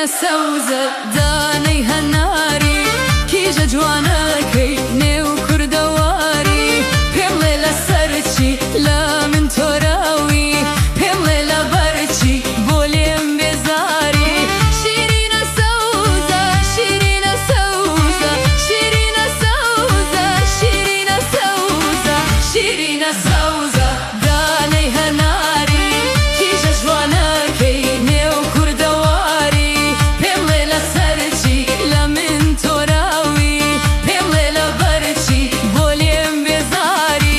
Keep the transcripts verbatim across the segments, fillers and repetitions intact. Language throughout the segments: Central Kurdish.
شیرینە سەوزە دانەی هەناری کیژە جوانەکەی نێو کوردەواری پێم لێ لەسەر چی لە من تۆراوی پێم لێ لەبەر چی بۆ لێم بێزاری شیرینە سەوزە شیرینە سەوزە شیرینە سەوزە شیرینە سەوزە شیرینە سەوزە دانەی هەناری کیژە جوانەکەی نێو کوردەواری پێم لێ لەسەر چی لە من تۆراوی پێم لێ لەبەر چی بۆ لێم بێزاری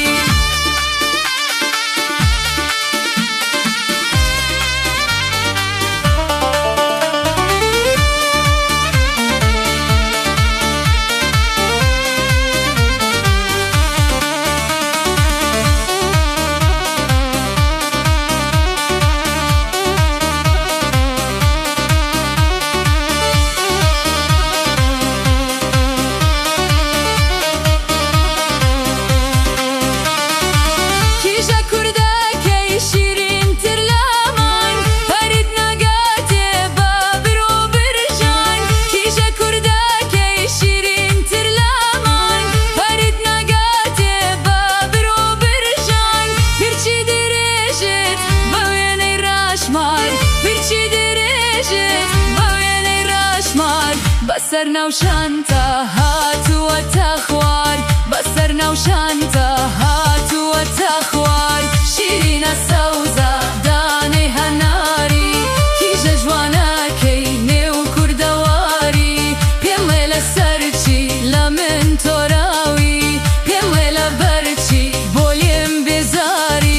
کیژە کوردەکەی شیرینتر لەمان پەرید نەگاتێ بە برۆ برژان کیژە کوردەکەی شیرینتر لەمان پەرید نەگاتێ بە برۆ برژان برچی درێژت بە وێنەی ڕاشمار برچی درێژت بە وێنەی ڕاشمار بەسەر ناو شانتە هاتووەتە خوار بەسەر ناو شانتە هاتووەتە خوار شیرینە سەوزە دانەی هەناری کیژە جوانەکەی نێو کوردەواری پێم لێ لەسەر چی لە من تۆراوی پێم لێ لەبەر چی بۆ لێم بێزاری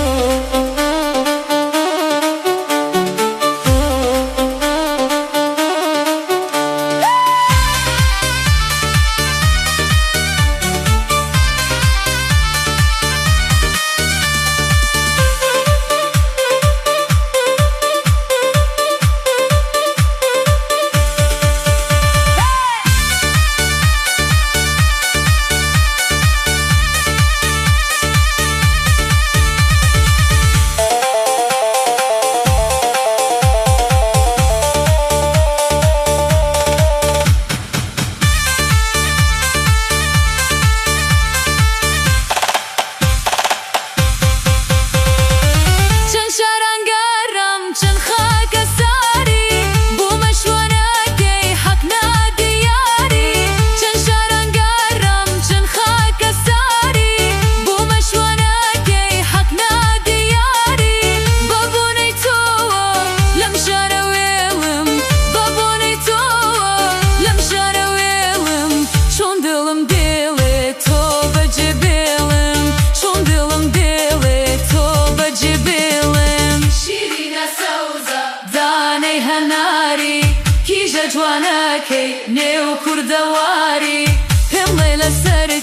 چەند شارانگەڕەم چەند خاکە ساری بوومە شوێنەکەی حەق نادیاری چەند شارانگەڕەم چەند خاکە ساری بوومە شوێنەکەی حەق نادیاری بە بوونەی تۆوە لەم شارە وێڵم بە بوونەی تۆوە لەم شارە وێڵم چۆن دڵم دێڵێ تۆ بەجێ بێڵم چۆن دڵم دێڵێ تۆ بەجێ بێڵم شیرینە سەوزە دانەی هەناری کیژە جوانەکەی نێو کوردەواری پێم لێ لەسەر